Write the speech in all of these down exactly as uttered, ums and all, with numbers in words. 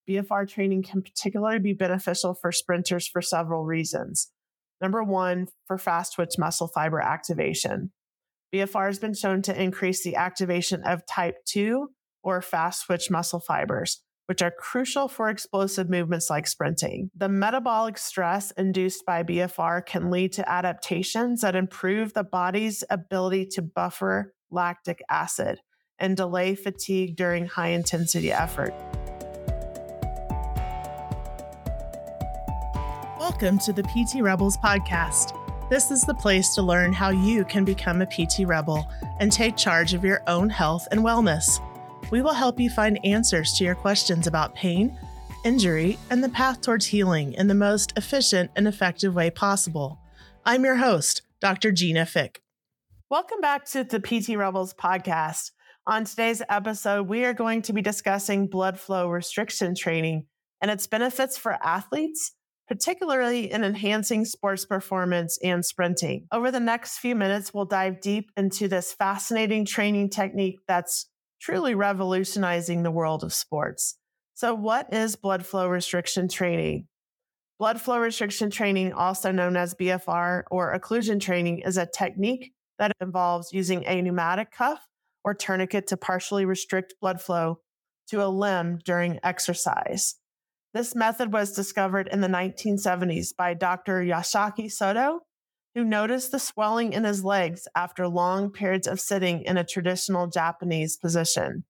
B F R training can particularly be beneficial for sprinters for several reasons. Number one, for fast twitch muscle fiber activation. B F R has been shown to increase the activation of type two or fast twitch muscle fibers, which are crucial for explosive movements like sprinting. The metabolic stress induced by B F R can lead to adaptations that improve the body's ability to buffer lactic acid and delay fatigue during high-intensity effort. Welcome to the P T Rebels podcast. This is the place to learn how you can become a P T Rebel and take charge of your own health and wellness. We will help you find answers to your questions about pain, injury, and the path towards healing in the most efficient and effective way possible. I'm your host, Doctor Gina Fick. Welcome back to the P T Rebels podcast. On today's episode, we are going to be discussing blood flow restriction training and its benefits for athletes, particularly in enhancing sports performance and sprinting. Over the next few minutes, we'll dive deep into this fascinating training technique that's truly revolutionizing the world of sports. So what is blood flow restriction training? Blood flow restriction training, also known as B F R or occlusion training, is a technique that involves using a pneumatic cuff or tourniquet to partially restrict blood flow to a limb during exercise. This method was discovered in the nineteen seventies by Doctor Yasuaki Soto, who noticed the swelling in his legs after long periods of sitting in a traditional Japanese position.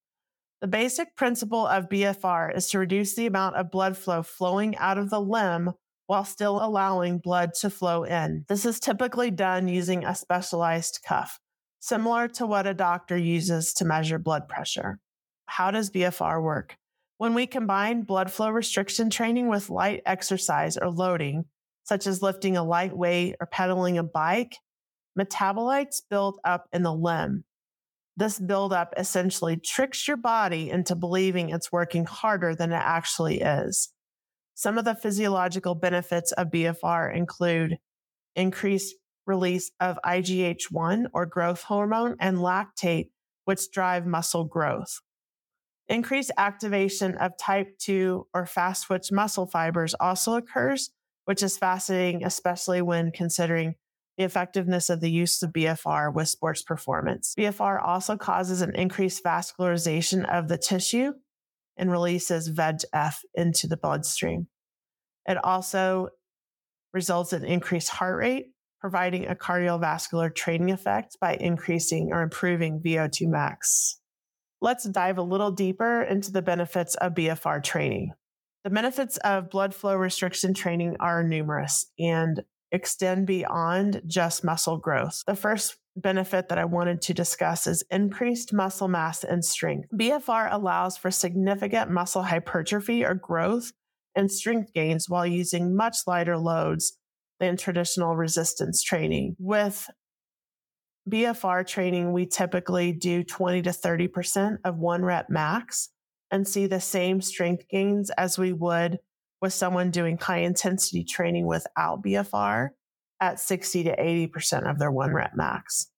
The basic principle of B F R is to reduce the amount of blood flow flowing out of the limb while still allowing blood to flow in. This is typically done using a specialized cuff, similar to what a doctor uses to measure blood pressure. How does B F R work? When we combine blood flow restriction training with light exercise or loading, such as lifting a light weight or pedaling a bike, metabolites build up in the limb. This buildup essentially tricks your body into believing it's working harder than it actually is. Some of the physiological benefits of B F R include increased release of I G H one or growth hormone and lactate, which drive muscle growth. Increased activation of type two or fast twitch muscle fibers also occurs, which is fascinating, especially when considering the effectiveness of the use of B F R with sports performance. B F R also causes an increased vascularization of the tissue and releases V E G F into the bloodstream. It also results in increased heart rate, providing a cardiovascular training effect by increasing or improving V O two max. Let's dive a little deeper into the benefits of B F R training. The benefits of blood flow restriction training are numerous and extend beyond just muscle growth. The first benefit that I wanted to discuss is increased muscle mass and strength. B F R allows for significant muscle hypertrophy or growth and strength gains while using much lighter loads than traditional resistance training. With B F R training, we typically do twenty to thirty percent of one rep max and see the same strength gains as we would with someone doing high intensity training without B F R at sixty to eighty percent of their one rep max.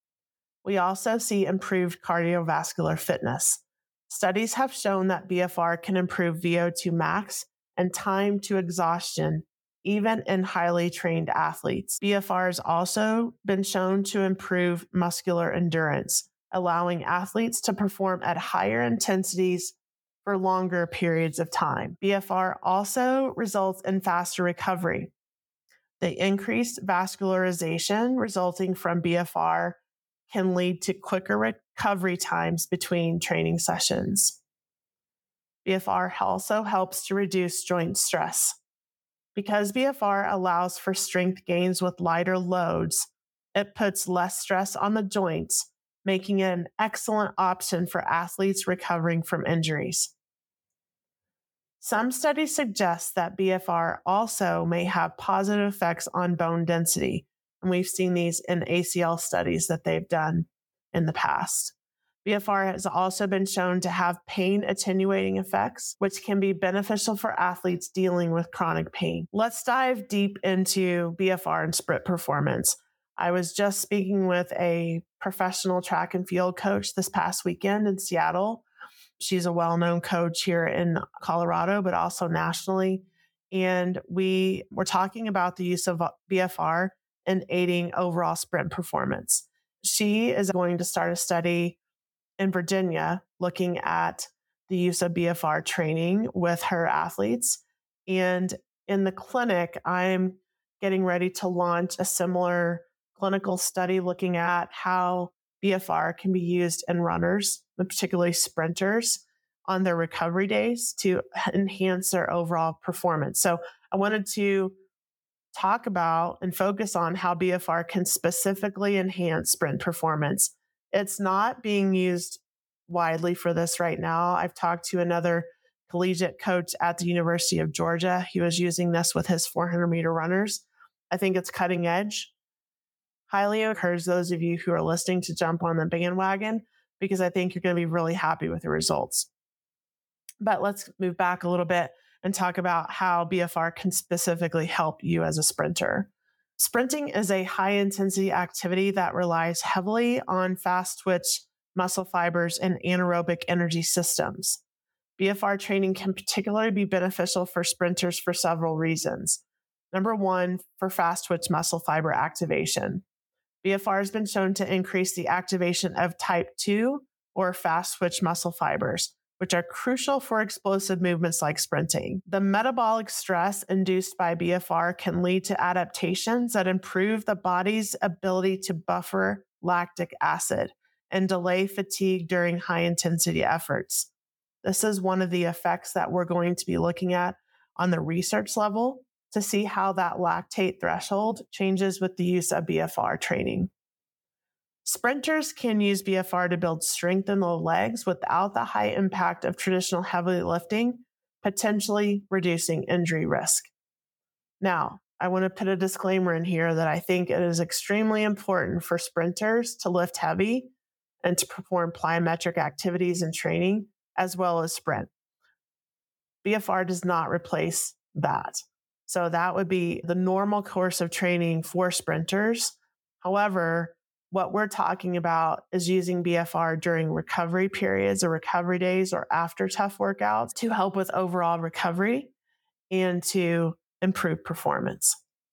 We also see improved cardiovascular fitness. Studies have shown that B F R can improve V O two max and time to exhaustion even in highly trained athletes. B F R has also been shown to improve muscular endurance, allowing athletes to perform at higher intensities for longer periods of time. B F R also results in faster recovery. The increased vascularization resulting from B F R can lead to quicker recovery times between training sessions. B F R also helps to reduce joint stress. Because B F R allows for strength gains with lighter loads, it puts less stress on the joints, making it an excellent option for athletes recovering from injuries. Some studies suggest that B F R also may have positive effects on bone density, and we've seen these in A C L studies that they've done in the past. B F R has also been shown to have pain attenuating effects, which can be beneficial for athletes dealing with chronic pain. Let's dive deep into B F R and sprint performance. I was just speaking with a professional track and field coach this past weekend in Seattle, She's a well-known coach here in Colorado, but also nationally. And we were talking about the use of B F R in aiding overall sprint performance. She is going to start a study in Virginia looking at the use of B F R training with her athletes. And in the clinic, I'm getting ready to launch a similar clinical study looking at how B F R can be used in runners, particularly sprinters, on their recovery days to enhance their overall performance. So I wanted to talk about and focus on how B F R can specifically enhance sprint performance. It's not being used widely for this right now. I've talked to another collegiate coach at the University of Georgia. He was using this with his four hundred meter runners. I think it's cutting edge. Highly encourage those of you who are listening to jump on the bandwagon because I think you're going to be really happy with the results. But let's move back a little bit and talk about how B F R can specifically help you as a sprinter. Sprinting is a high-intensity activity that relies heavily on fast-twitch muscle fibers and anaerobic energy systems. B F R training can particularly be beneficial for sprinters for several reasons. Number one, for fast-twitch muscle fiber activation. B F R has been shown to increase the activation of type two or fast-twitch muscle fibers, which are crucial for explosive movements like sprinting. The metabolic stress induced by B F R can lead to adaptations that improve the body's ability to buffer lactic acid and delay fatigue during high-intensity efforts. This is one of the effects that we're going to be looking at on the research level to see how that lactate threshold changes with the use of B F R training. Sprinters can use B F R to build strength in the legs without the high impact of traditional heavy lifting, potentially reducing injury risk. Now, I want to put a disclaimer in here that I think it is extremely important for sprinters to lift heavy and to perform plyometric activities and training as well as sprint. B F R does not replace that. So that would be the normal course of training for sprinters. However, what we're talking about is using B F R during recovery periods or recovery days or after tough workouts to help with overall recovery and to improve performance.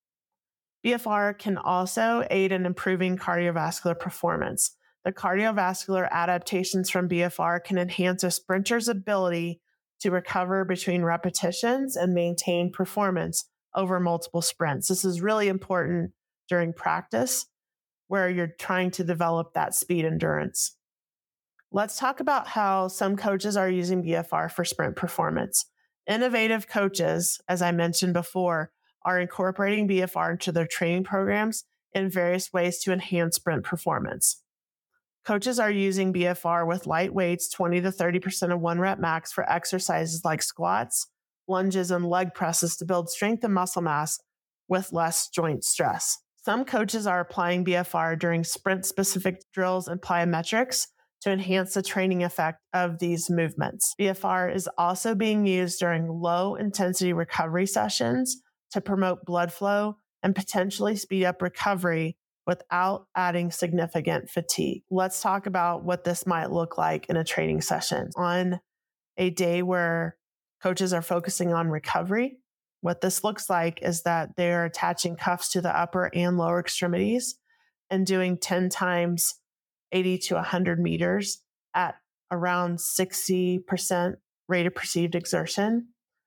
B F R can also aid in improving cardiovascular performance. The cardiovascular adaptations from B F R can enhance a sprinter's ability to recover between repetitions and maintain performance over multiple sprints. This is really important during practice where you're trying to develop that speed endurance. Let's talk about how some coaches are using B F R for sprint performance. Innovative coaches, as I mentioned before, are incorporating B F R into their training programs in various ways to enhance sprint performance. Coaches are using B F R with light weights, twenty to thirty percent of one rep max for exercises like squats, lunges, and leg presses to build strength and muscle mass with less joint stress. Some coaches are applying B F R during sprint-specific drills and plyometrics to enhance the training effect of these movements. B F R is also being used during low-intensity recovery sessions to promote blood flow and potentially speed up recovery without adding significant fatigue. Let's talk about what this might look like in a training session. On a day where coaches are focusing on recovery, what this looks like is that they're attaching cuffs to the upper and lower extremities and doing ten times eighty to one hundred meters at around sixty percent rate of perceived exertion,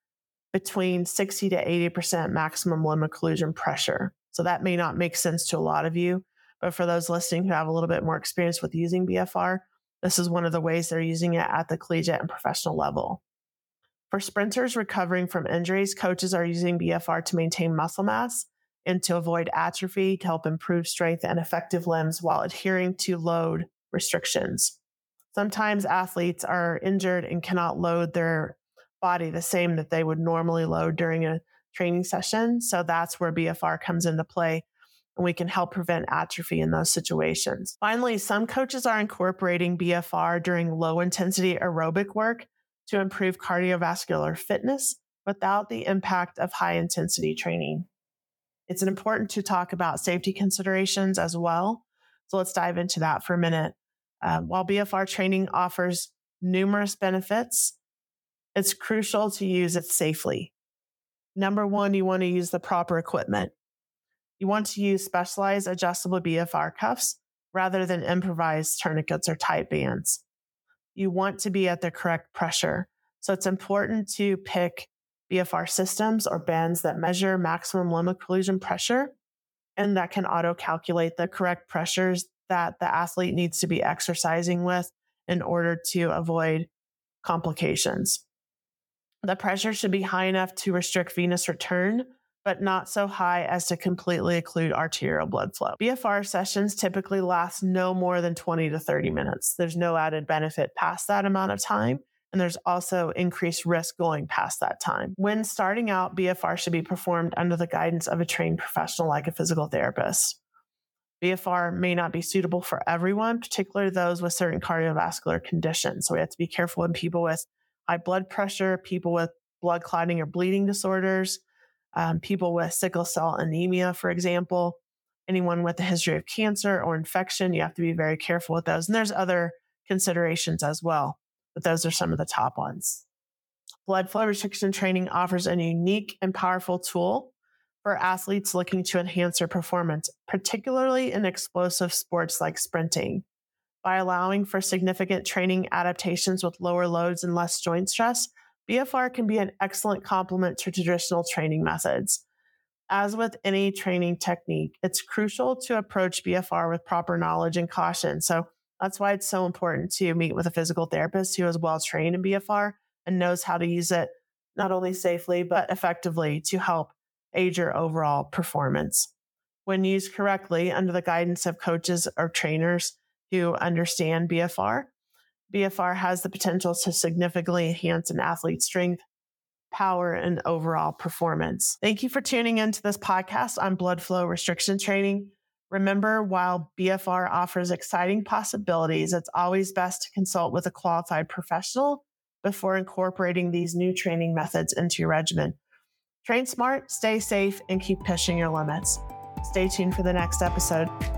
between sixty to eighty percent maximum limb occlusion pressure. So that may not make sense to a lot of you, but for those listening who have a little bit more experience with using B F R, this is one of the ways they're using it at the collegiate and professional level. For sprinters recovering from injuries, coaches are using B F R to maintain muscle mass and to avoid atrophy, to help improve strength and effective limbs while adhering to load restrictions. Sometimes athletes are injured and cannot load their body the same that they would normally load during a training session. So that's where B F R comes into play, and we can help prevent atrophy in those situations. Finally, some coaches are incorporating B F R during low intensity aerobic work to improve cardiovascular fitness without the impact of high intensity training. It's important to talk about safety considerations as well. So let's dive into that for a minute. Um, while B F R training offers numerous benefits. It's crucial to use it safely. Number one, you want to use the proper equipment. You want to use specialized adjustable B F R cuffs rather than improvised tourniquets or tight bands. You want to be at the correct pressure. So it's important to pick B F R systems or bands that measure maximum limb occlusion pressure and that can auto-calculate the correct pressures that the athlete needs to be exercising with in order to avoid complications. The pressure should be high enough to restrict venous return, but not so high as to completely occlude arterial blood flow. B F R sessions typically last no more than twenty to thirty minutes. There's no added benefit past that amount of time, and there's also increased risk going past that time. When starting out, B F R should be performed under the guidance of a trained professional like a physical therapist. B F R may not be suitable for everyone, particularly those with certain cardiovascular conditions. So we have to be careful in people with high blood pressure, people with blood clotting or bleeding disorders, um, people with sickle cell anemia, for example, anyone with a history of cancer or infection. You have to be very careful with those. And there's other considerations as well, but those are some of the top ones. Blood flow restriction training offers a unique and powerful tool for athletes looking to enhance their performance, particularly in explosive sports like sprinting. By allowing for significant training adaptations with lower loads and less joint stress, B F R can be an excellent complement to traditional training methods. As with any training technique, it's crucial to approach B F R with proper knowledge and caution. So that's why it's so important to meet with a physical therapist who is well trained in B F R and knows how to use it not only safely, but effectively to help aid your overall performance. When used correctly under the guidance of coaches or trainers who understand B F R, B F R has the potential to significantly enhance an athlete's strength, power, and overall performance. Thank you for tuning into this podcast on blood flow restriction training. Remember, while B F R offers exciting possibilities, it's always best to consult with a qualified professional before incorporating these new training methods into your regimen. Train smart, stay safe, and keep pushing your limits. Stay tuned for the next episode.